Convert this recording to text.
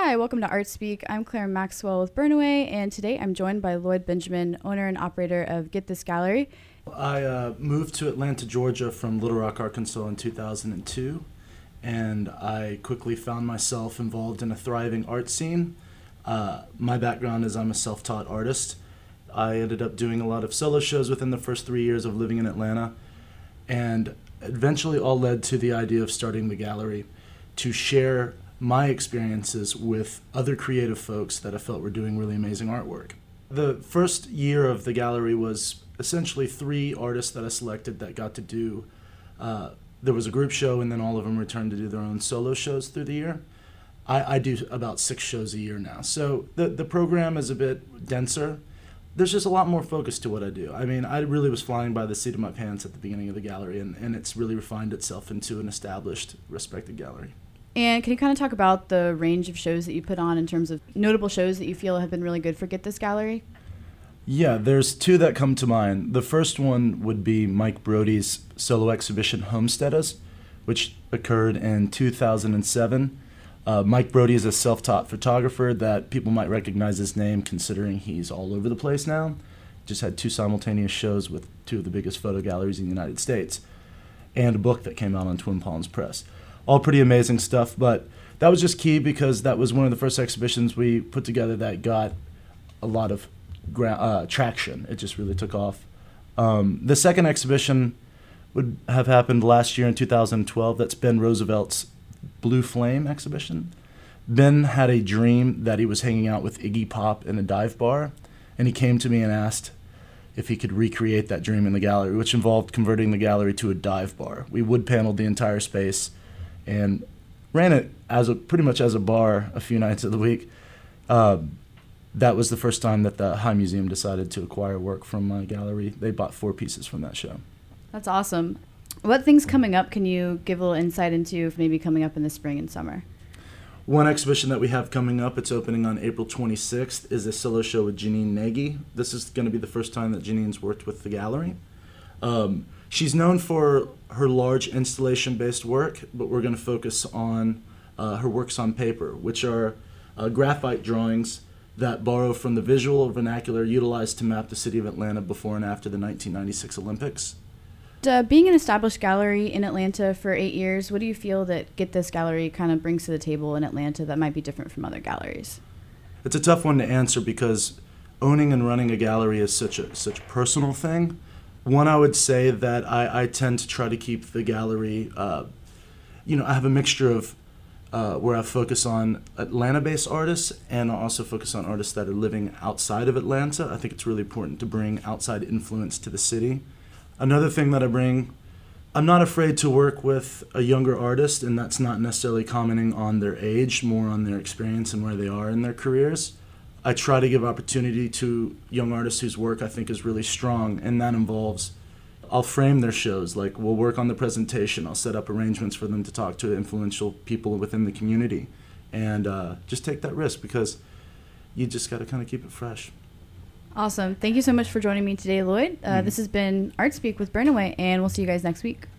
Hi, welcome to Art Speak. I'm Claire Maxwell with Burnaway, and today I'm joined by Lloyd Benjamin, owner and operator of Get This Gallery. I moved to Atlanta, Georgia from Little Rock, Arkansas in 2002, and I quickly found myself involved in a thriving art scene. My background is I'm a self-taught artist. I ended up doing a lot of solo shows within the first 3 years of living in Atlanta, and eventually all led to the idea of starting the gallery to share my experiences with other creative folks that I felt were doing really amazing artwork. The first year of the gallery was essentially 3 artists that I selected that got to do, there was a group show and then all of them returned to do their own solo shows through the year. I do about 6 shows a year now. So the program is a bit denser. There's just a lot more focus to what I do. I mean, I really was flying by the seat of my pants at the beginning of the gallery, and it's really refined itself into an established, respected gallery. And can you kind of talk about the range of shows that you put on in terms of notable shows that you feel have been really good for Get This Gallery? Yeah, there's 2 that come to mind. The first one would be Mike Brody's solo exhibition Homesteaders, which occurred in 2007. Mike Brody is a self-taught photographer that people might recognize his name considering he's all over the place now. Just had 2 simultaneous shows with 2 of the biggest photo galleries in the United States, and a book that came out on Twin Palms Press. All pretty amazing stuff, but that was just key because that was one of the first exhibitions we put together that got a lot of traction. It just really took off. The second exhibition would have happened last year in 2012. That's Ben Roosevelt's Blue Flame exhibition. Ben had a dream that he was hanging out with Iggy Pop in a dive bar, and he came to me and asked if he could recreate that dream in the gallery, which involved converting the gallery to a dive bar. We wood paneled the entire space and ran it pretty much as a bar a few nights of the week. That was the first time that the High Museum decided to acquire work from my gallery. They bought 4 pieces from that show. That's awesome. What things coming up can you give a little insight into maybe coming up in the spring and summer? One exhibition that we have coming up, it's opening on April 26th, is a solo show with Janine Nagy. This is going to be the first time that Janine's worked with the gallery. She's known for her large installation-based work, but we're going to focus on her works on paper, which are graphite drawings that borrow from the visual vernacular utilized to map the city of Atlanta before and after the 1996 Olympics. Being an established gallery in Atlanta for 8 years, what do you feel that Get This Gallery kind of brings to the table in Atlanta that might be different from other galleries? It's a tough one to answer because owning and running a gallery is such a personal thing. One, I would say that I tend to try to keep the gallery, I have a mixture of where I focus on Atlanta-based artists and I also focus on artists that are living outside of Atlanta. I think it's really important to bring outside influence to the city. Another thing that I bring, I'm not afraid to work with a younger artist, and that's not necessarily commenting on their age, more on their experience and where they are in their careers. I try to give opportunity to young artists whose work I think is really strong, and that involves, I'll frame their shows, like we'll work on the presentation, I'll set up arrangements for them to talk to influential people within the community, and just take that risk because you just got to kind of keep it fresh. Awesome. Thank you so much for joining me today, Lloyd. This has been Art Speak with Burnaway, and we'll see you guys next week.